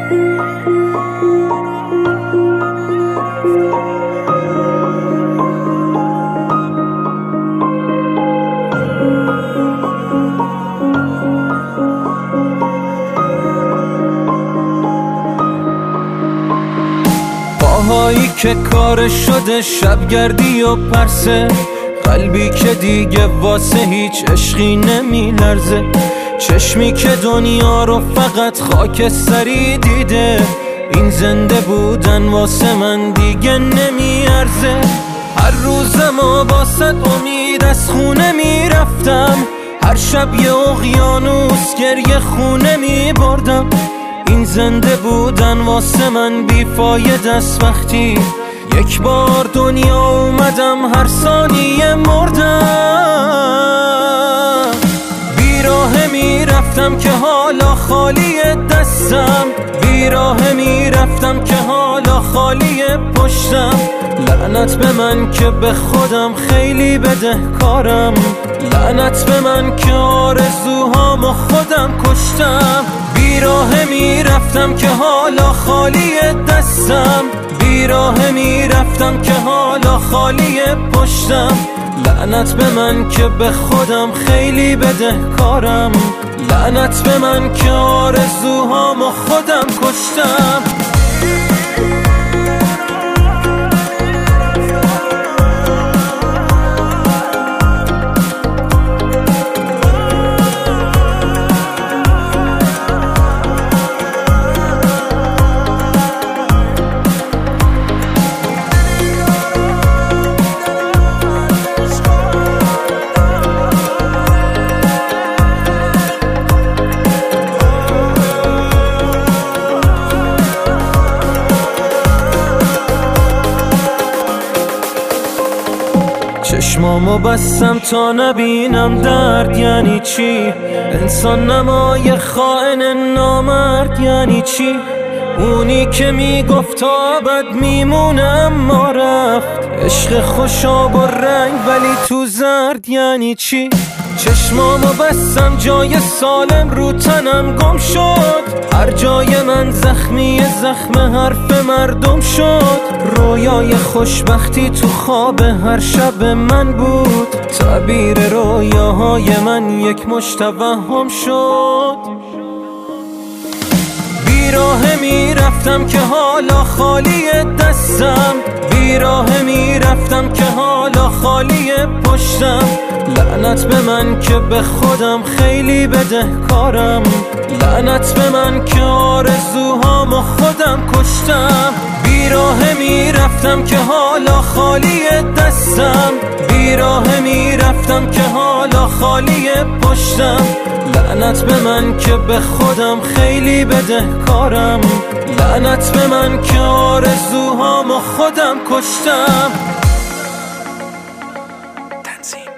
پاهایی که کار شده شبگردی و پرسه، قلبی که دیگه واسه هیچ عشقی نمی لرزه، چشمی که دنیا رو فقط خاکستری دیده، این زنده بودن واسه من دیگه نمی ارزه. هر روزم و باست امید از خونه می رفتم، هر شب یه اقیانوس گریه خونه می بردم، این زنده بودن واسه من بیفایده است. وقتی یک بار دنیا اومدم هر ثانیه مردم، بیراه میرفتم که حالا خالی دستم، بیراه میرفتم که حالا خالی پشتم، لعنت به من که به خودم خیلی بدهکارم، لعنت به من که آرزوهامو خودم کشتم، بیراه میرفتم که حالا خالی دستم، بیراه میرفتم که حالا خالی پشتم، لعنت به من که به خودم خیلی بدهکارم، لعنت به من که آرزوهامو خودم کشتم. چشمامو بستم تا نبینم درد یعنی چی، انسان نمای خائن نامرد یعنی چی، اونی که میگفت تا ابد میمونه اما رفت، عشق خوشاب و رنگ ولی تو زرد یعنی چی. چشمامو بستم جای سالم رو تنم گم شد، هر جای من زخمی زخم حرف مردم شد، رویای خوشبختی تو خواب هر شب من بود، تعبیر رویاهای من یک مشت توهم شد، بیراه میرفتم که حالا خالی دستم، بیراه میرفتم که حالا خالی پشتم، لعنت به من که به خودم خیلی بدهکارم، لعنت به من که آرزوهامو خودم کشتم، بیراه میرفتم که حالا خالی دستم، بیراه میرفتم که حالا خالی پشتم، لعنت به من که به خودم خیلی بدهکارم، لعنت به من که آرزوهامو خودم کشتم.